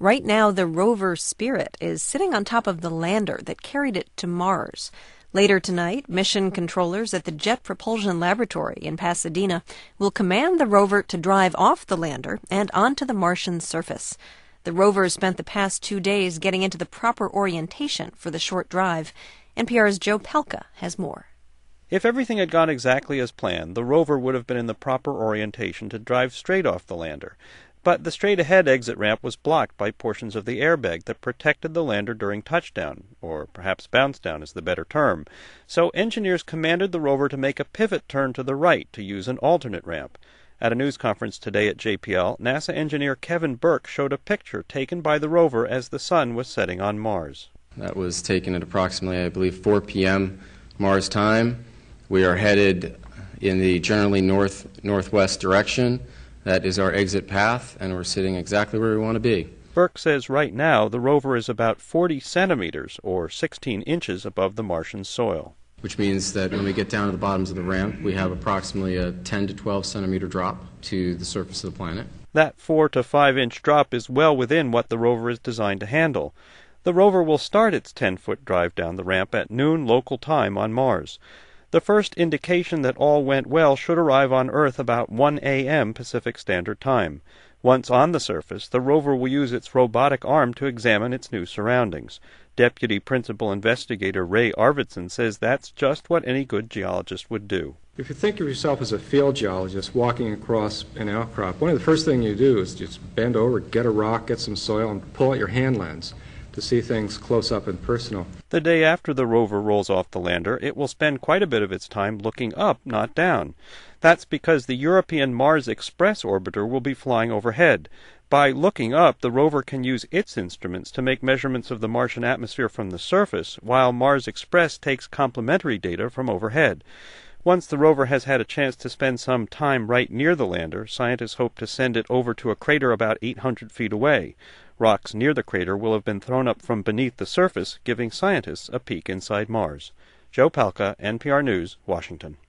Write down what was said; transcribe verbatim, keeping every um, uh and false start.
Right now, the rover Spirit is sitting on top of the lander that carried it to Mars. Later tonight, mission controllers at the Jet Propulsion Laboratory in Pasadena will command the rover to drive off the lander and onto the Martian surface. The rover spent the past two days getting into the proper orientation for the short drive. N P R's Joe Palca has more. If everything had gone exactly as planned, the rover would have been in the proper orientation to drive straight off the lander. But the straight-ahead exit ramp was blocked by portions of the airbag that protected the lander during touchdown, or perhaps bounce down is the better term. So engineers commanded the rover to make a pivot turn to the right to use an alternate ramp. At a news conference today at J P L, NASA engineer Kevin Burke showed a picture taken by the rover as the sun was setting on Mars. That was taken at approximately, I believe, four p.m. Mars time. We are headed in the generally north-northwest direction. That is our exit path, and we're sitting exactly where we want to be. Burke says right now the rover is about forty centimeters, or sixteen inches, above the Martian soil. Which means that when we get down to the bottoms of the ramp, we have approximately a ten to twelve centimeter drop to the surface of the planet. That four to five inch drop is well within what the rover is designed to handle. The rover will start its ten-foot drive down the ramp at noon local time on Mars. The first indication that all went well should arrive on Earth about one a.m. Pacific Standard Time. Once on the surface, the rover will use its robotic arm to examine its new surroundings. Deputy Principal Investigator Ray Arvidsson says that's just what any good geologist would do. If you think of yourself as a field geologist walking across an outcrop, one of the first things you do is just bend over, get a rock, get some soil, and pull out your hand lens to see things close up and personal. The day after the rover rolls off the lander, it will spend quite a bit of its time looking up, not down. That's because the European Mars Express orbiter will be flying overhead. By looking up, the rover can use its instruments to make measurements of the Martian atmosphere from the surface, while Mars Express takes complementary data from overhead. Once the rover has had a chance to spend some time right near the lander, scientists hope to send it over to a crater about eight hundred feet away. Rocks near the crater will have been thrown up from beneath the surface, giving scientists a peek inside Mars. Joe Palca, N P R News, Washington.